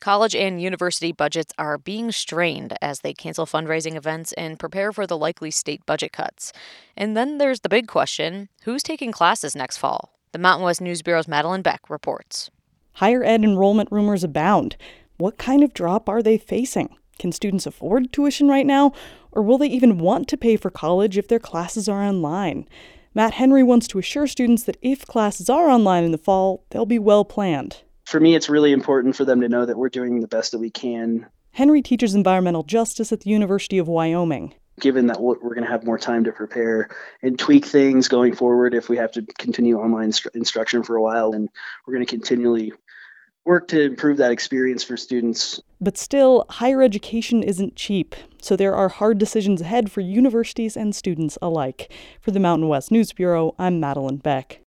College and university budgets are being strained as they cancel fundraising events and prepare for the likely state budget cuts. And then there's the big question, who's taking classes next fall? The Mountain West News Bureau's Madeline Beck reports. Higher ed enrollment rumors abound. What kind of drop are they facing? Can students afford tuition right now? Or will they even want to pay for college if their classes are online? Matt Henry wants to assure students that if classes are online in the fall, they'll be well planned. For me, it's really important for them to know that we're doing the best that we can. Henry teaches environmental justice at the University of Wyoming. Given that we're going to have more time to prepare and tweak things going forward if we have to continue online instruction for a while, and we're going to continually work to improve that experience for students. But still, higher education isn't cheap, so there are hard decisions ahead for universities and students alike. For the Mountain West News Bureau, I'm Madeline Beck.